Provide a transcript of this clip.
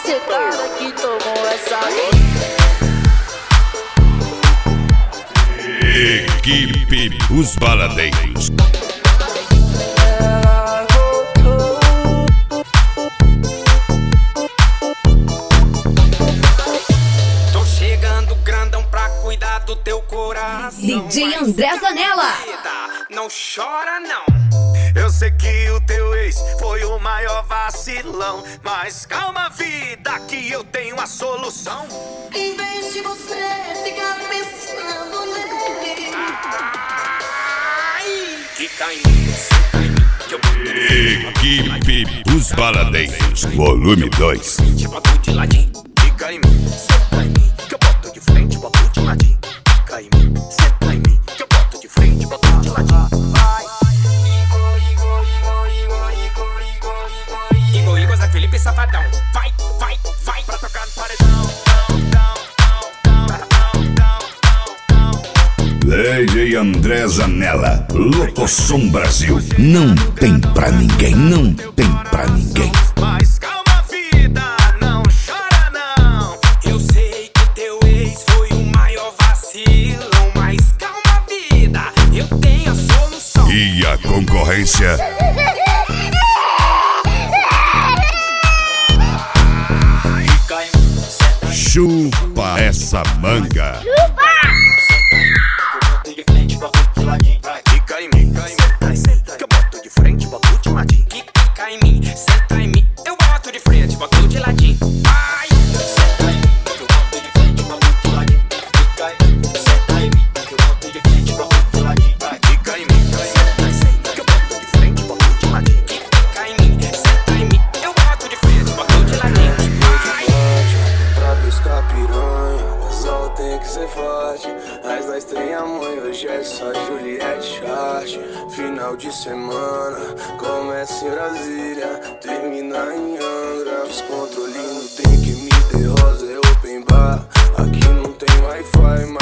cacetada que tomou essa. Equipe Os Baladeiros. Tô chegando grandão pra cuidar do teu coração. DJ André Zanella. Não chora não. Eu sei que o teu ex foi o maior vacilão, mas calma, vida, que eu tenho a solução. Em vez de você ficar pensando nele, Fica em mim, senta em mim, que eu boto Equipe Os Baladeiros, volume 2. te boto de ladinho. Fica em mim, senta em mim, que eu boto de frente, boto de ladinho. Fica em mim, senta em mim, que eu boto de frente, boto de ladinho. Igor, Zé Felipe Safadão. Vai, vai, vai pra tocar no paredão. DJ André Zanella, Locosom Brasil. Não tem pra ninguém, não tem pra ninguém. Mas calma, vida, não chora não. Eu sei que teu ex foi o maior vacilão, mas calma, vida, eu tenho a solução. E a concorrência? Chupa essa manga. Fica em mim, senta, que eu boto de frente, boto de ladinho. Fica em mim, senta em mim, eu boto de frente, boto de ladinho. Ai, senta em mim, que eu boto de frente, boto de ladinho. Fica em mim, senta em mim, que eu boto de frente, boto de ladinho. Fica em mim, senta, que eu boto de frente, boto de ladinho. Fica em mim, senta em mim, eu boto de frente, boto de ladinho. Ai, pra pescar piranha, o sol tem que ser forte. Mas nós tem amor, hoje é só Juliette Chart. Final de semana, começa em Brasília, termina em Angra. Descontrole no drink, me dê rosa, é open bar. Aqui não tem Wi-Fi,